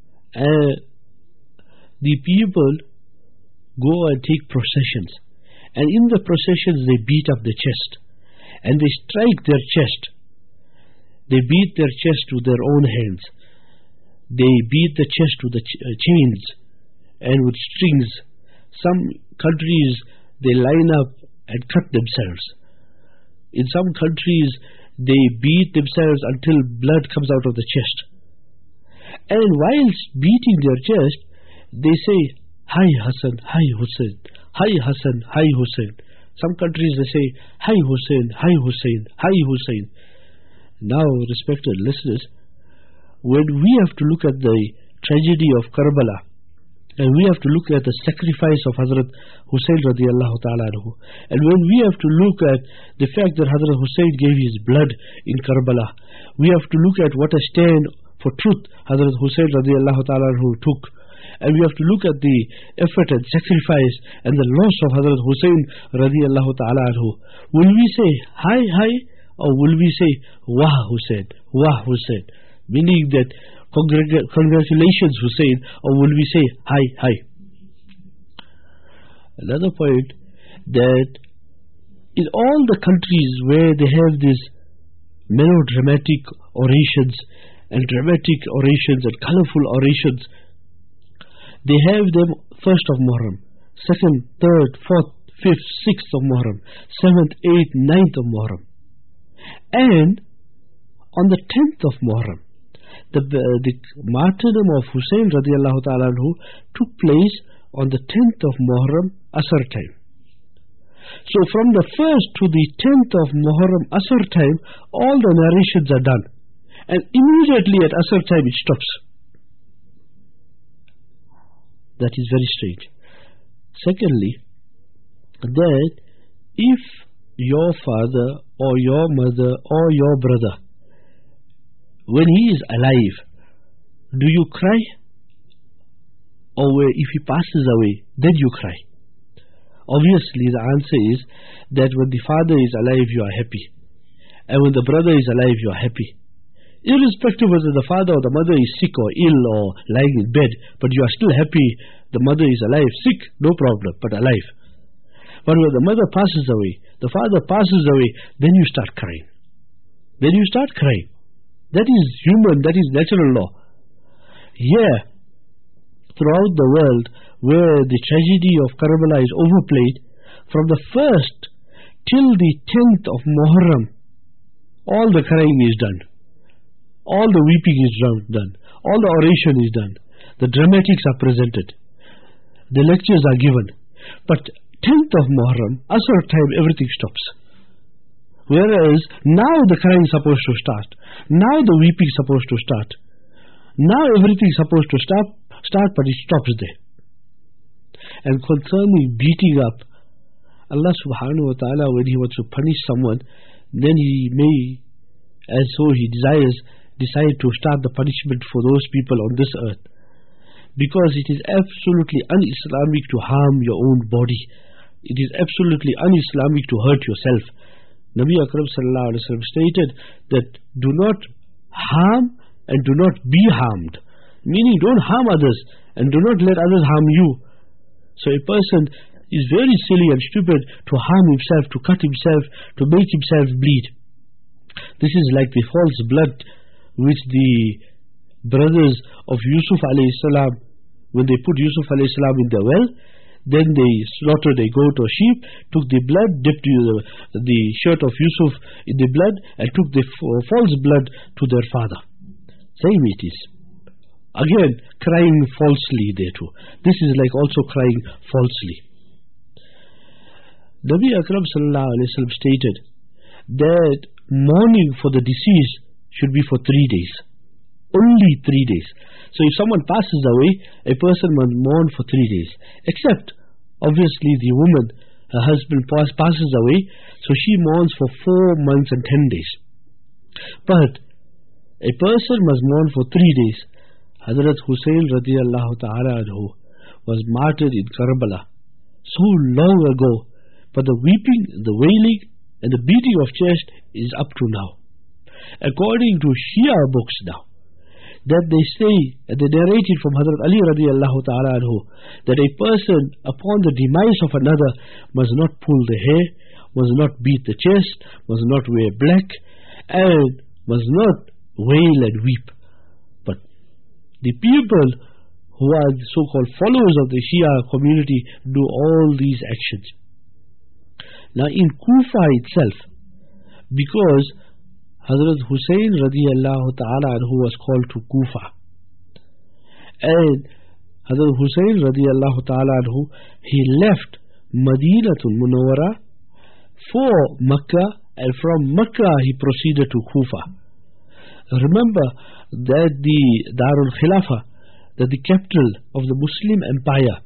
the people go and take processions, and in the processions they beat up the chest, and they strike their chest. They beat their chest with their own hands. They beat the chest with the chains and with strings. Some countries they line up and cut themselves. In some countries they beat themselves until blood comes out of the chest. And whilst beating their chest, they say, "Hi Hassan, hi Hussein, hi Hassan, hi Hussein." Some countries they say, "Hi Hussein, hi Hussein, hi Hussein." Now, respected listeners, when we have to look at the tragedy of Karbala, and we have to look at the sacrifice of Hazrat Hussein radiyallahu ta'ala anhu, and when we have to look at the fact that Hazrat Hussein gave his blood in Karbala, we have to look at what a stand for truth Hazrat Hussein radiyallahu ta'ala anhu took, and we have to look at the effort and sacrifice and the loss of Hazrat Hussein radiyallahu ta'ala anhu. Will we say, "Hi, hi," or will we say, "Wah Hussein, Wah Hussein," meaning that congratulations Hussein, or will we say, "Hi, hi"? Another point, that in all the countries where they have these melodramatic orations and dramatic orations and colorful orations, they have them 1st of Muharram, 2nd, 3rd, 4th, 5th, 6th of Muharram, 7th, 8th, 9th of Muharram. And on the 10th of Muharram, the martyrdom of Hussein radiyallahu ta'ala anhu took place on the 10th of Muharram, Asr time. So from the 1st to the 10th of Muharram, Asr time, all the narrations are done. And immediately at Asr time it stops. That is very strange. Secondly, that if your father or your mother or your brother, when he is alive, do you cry? Or if he passes away, then you cry? Obviously the answer is that when the father is alive you are happy, and when the brother is alive you are happy, irrespective whether the father or the mother is sick or ill or lying in bed, but you are still happy. The mother is alive, sick, no problem, but alive. But when the mother passes away, the father passes away, then you start crying. Then you start crying. That is human, that is natural law. Here, throughout the world, where the tragedy of Karbala is overplayed, from the 1st till the 10th of Muharram, all the crying is done. All the weeping is done. All the oration is done. The dramatics are presented. The lectures are given. But 10th of Muharram, Asr time, everything stops. Whereas now the crying is supposed to start. Now the weeping is supposed to start. Now everything is supposed to start, but it stops there. And concerning beating up, Allah subhanahu wa ta'ala, when He wants to punish someone, then He may, as so He desires, decide to start the punishment for those people on this earth. Because it is absolutely un-Islamic to harm your own body. It is absolutely un-Islamic to hurt yourself. Nabi Akram sallallahu alaihi wasallam stated that do not harm and do not be harmed. Meaning, don't harm others and do not let others harm you. So a person is very silly and stupid to harm himself, to cut himself, to make himself bleed. This is like the false blood which the brothers of Yusuf alayhi salam, when they put Yusuf alayhi salam in the well, then they slaughtered a goat or sheep, took the blood, dipped the shirt of Yusuf in the blood, and took the false blood to their father. Same it is. Again, crying falsely there too. This is like also crying falsely. Nabi Akram sallallahu alayhi wa sallam stated that mourning for the deceased should be for 3 days. Only 3 days. So if someone passes away, a person must mourn for 3 days. Except, obviously, the woman, her husband passes away, so she mourns for 4 months and 10 days. But a person must mourn for 3 days. Hazrat Hussain radiyallahu ta'ala anhu was martyred in Karbala so long ago, but the weeping, the wailing and the beating of chest is up to now. According to Shia books now, that they say, and they narrated from Hazrat Ali radiyallahu ta'ala anhu, that a person upon the demise of another must not pull the hair, must not beat the chest, must not wear black, and must not wail and weep. But the people who are the so-called followers of the Shia community do all these actions. Now in Kufa itself, because Hazrat Hussain radiyallahu ta'ala anhu was called to Kufa, and Hazrat Hussain radiyallahu ta'ala anhu, he left Madinatul Munawwara for Makkah, and from Makkah he proceeded to Kufa. Remember that the Darul Khilafah, that the capital of the Muslim empire,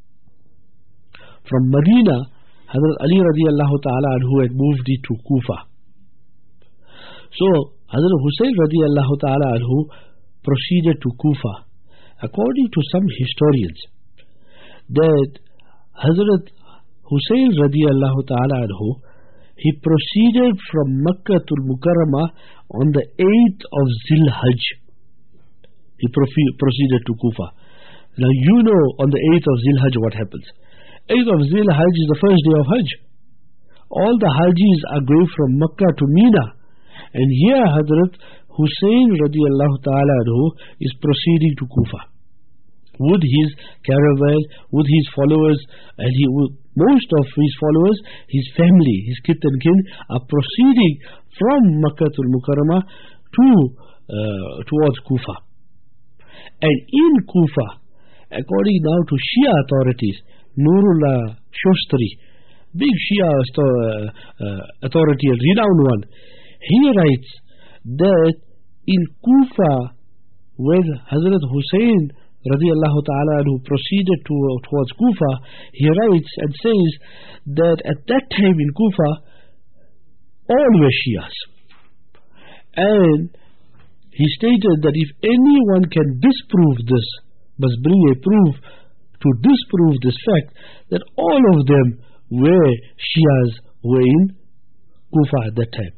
from Medina, Hazrat Ali radiyallahu ta'ala anhu had moved it to Kufa. So Hazrat Hussain radiyallahu ta'ala anhu proceeded to Kufa. According to some historians, that Hazrat Hussain radiyallahu ta'ala anhu, he proceeded from Makkah to Mukarramah on the 8th of Zil-Hajj. He proceeded to Kufa. Now you know on the 8th of Zil-Hajj what happens. 8th of Zil-Hajj is the first day of Hajj. All the Hajjis are going from Makkah to Mina. And here Hazrat Hussain radiyallahu ta'ala anhu is proceeding to Kufa with his caravan, with his followers, and most of his followers, his family, his kith and kin, are proceeding from Makkah to Mukarramah towards Kufa. And in Kufa, according now to Shia authorities, Nurullah Shostri, big Shia authority, a renowned one, he writes that in Kufa, when Hazrat Hussain radiyallahu ta'ala anhu proceeded towards Kufa, he writes and says that at that time in Kufa, all were Shias. And he stated that if anyone can disprove this, must bring a proof to disprove this fact, that all of them were Shias, were in Kufa at that time.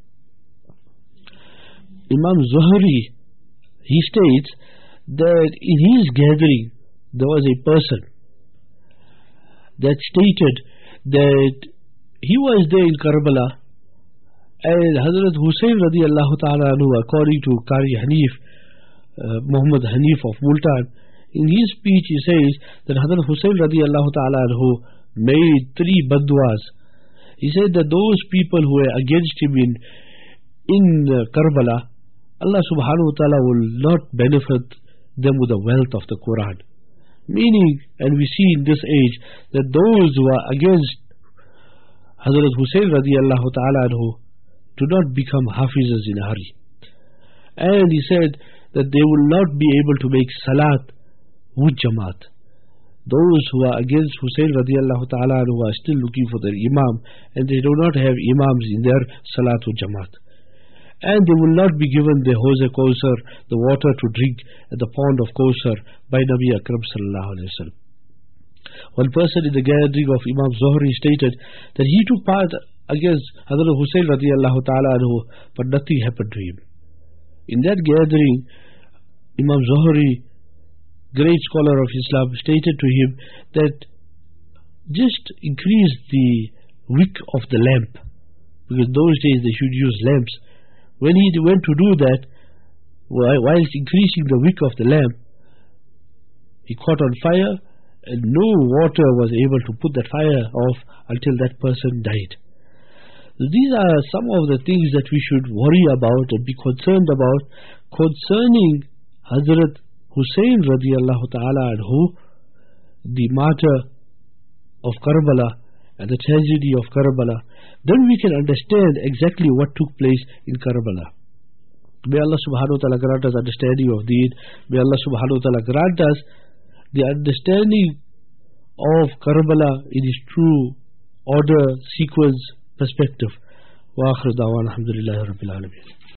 Imam Zuhri, he states that in his gathering there was a person that stated that he was there in Karbala, and Hazrat Hussain radiyallahu ta'ala anhu, according to Qari Hanif, Muhammad Hanif of Multan, in his speech he says that Hazrat Hussain radiyallahu ta'ala anhu made 3 badduas. He said that those people who were against him in Karbala, Allah subhanahu wa ta'ala will not benefit them with the wealth of the Quran. Meaning, and we see in this age, that those who are against Hazrat Hussain radiyallahu ta'ala anhu, to not become hafizas in a hurry. And he said that they will not be able to make salat with Jamaat. Those who are against Hussein radiallahu ta'ala who are still looking for their Imam, and they do not have Imams in their salat with Jamaat. And they will not be given the Hawz-e Kawthar, the water to drink at the pond of Kawthar by Nabi Akram sallallahu alayhi wa sallam. One person in the gathering of Imam Zuhri stated that he took part against Hazrat Hussein radiallahu ta'ala anhu, but nothing happened to him. In that gathering, Imam Zuhri, great scholar of Islam, stated to him that just increase the wick of the lamp, because those days they should use lamps. When he went to do that, whilst increasing the wick of the lamp, he caught on fire, and no water was able to put that fire off until that person died. These are some of the things that we should worry about and be concerned about concerning Hazrat Hussein radiallahu ta'ala anhu, the martyr of Karbala and the tragedy of Karbala. Then we can understand exactly what took place in Karbala. May Allah subhanahu wa ta'ala grant us understanding of Deen. May Allah subhanahu wa ta'ala grant us the understanding of Karbala in its true order, sequence, perspective. Wa akhir da'wana alhamdulillahi rabbil alameen.